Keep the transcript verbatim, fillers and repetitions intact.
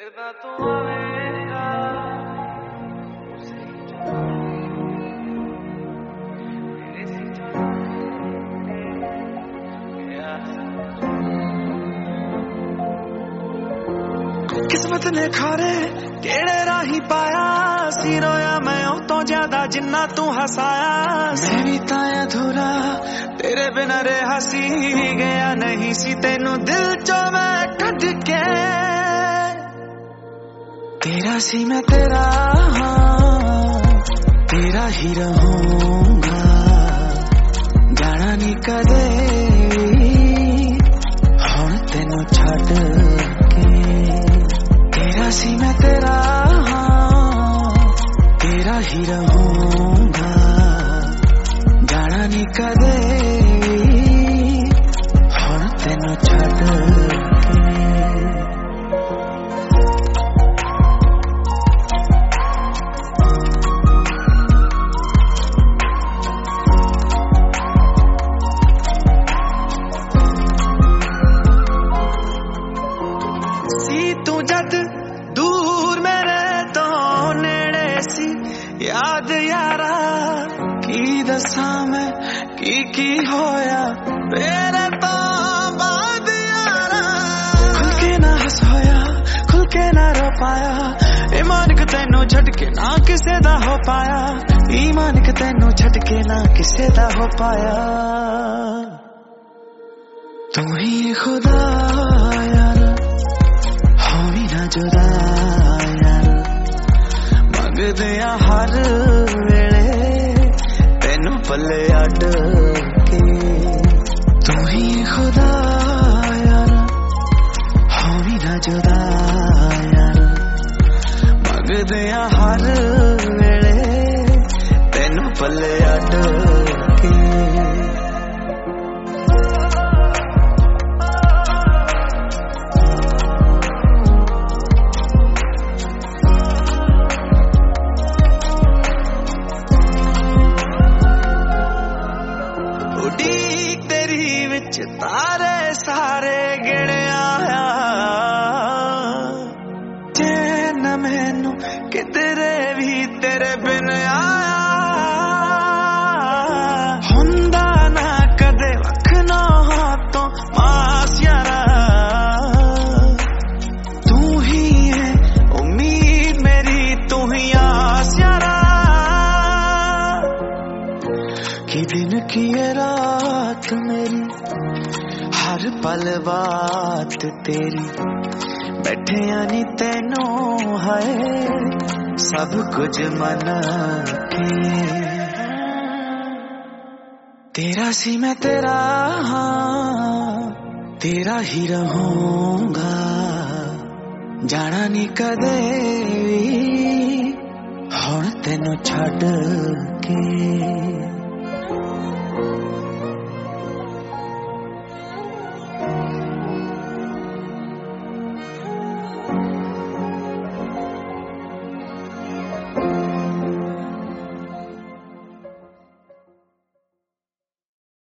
फिरदा तू आवेगा उसे ही जाने मेरे से जाने किस्मत ने खारे केड़े राही पाया सी रोया मैं ओ तो ज्यादा जिन्ना तू हसाया मैं भी ताया अधूरा तेरे बिना रहा सी गया नहीं सी तेनू दिल चो मैं कट के तेरा सी मैं तेरा तेरा ही रहूंगा जाना नहीं कदे हुण तेनू छड्ड के तेरा सी मैं तेरा तेरा ही रहूंगा जाना नहीं कदे हुण तेनू छड्ड याद यारा की दसा मैं की की होया मेरे तो बाद यारा खुल के ना हस होया खुल के ना रो पाया ईमान के तेनू झटके ना किसे दा हो पाया ईमान के तेनू झटके ना किसे दा हो पाया तू ही खुदा यार हो भी ना जुदा दिया हर वेले तेनू पल्ले अड के तू ही खुदा यार हो भी ना जुदा यार मंगदिया हर वेले तेनू पल्ले अड के तेरी विच तारे सारे गिणया चैन मैनू किधरे भी तेरे बिन आया हुंदा ना कदे वखना हाथों मास यारा तू ही है उम्मीद मेरी तू ही आस यारा कि दिन की ये रात मेरी हर पल बात तेरी बैठे यानी तेनू है सब कुछ मन के तेरा सी मैं तेरा तेरा ही रहूंगा जाना नहीं कदे हुण तेनू छड्ड के